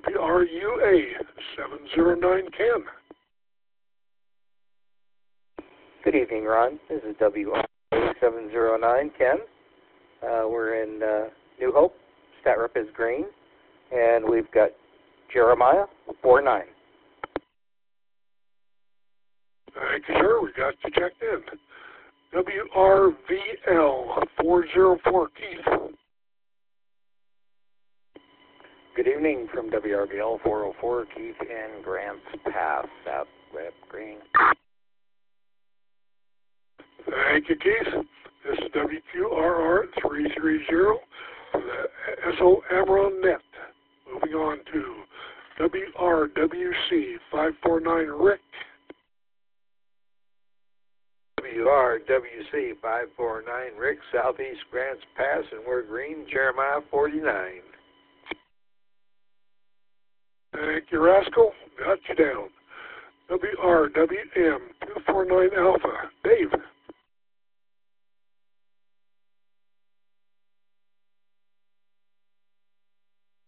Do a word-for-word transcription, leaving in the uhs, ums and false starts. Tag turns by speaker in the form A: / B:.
A: W R U A seven zero nine Ken.
B: Good evening, Ron. This is W R U A seven zero nine Ken. Uh, we're in uh, New Hope. Stat rep is green. And we've got Jeremiah four nine.
A: Thank you, sir. We got you checked in. W R V L four zero four Keith.
C: Good evening from W R V L four oh four, Keith in Grants Pass, Stat rep green.
A: Thank you, Keith. This is W Q R R three three zero for the S O Amaron Net. Moving on to W R W C five four nine Rick.
D: W R W C five four nine Rick, Southeast Grants Pass, and we're green, Jeremiah forty-nine.
A: Thank you, Rascal. Got you down. W R W M two four nine Alpha. Dave.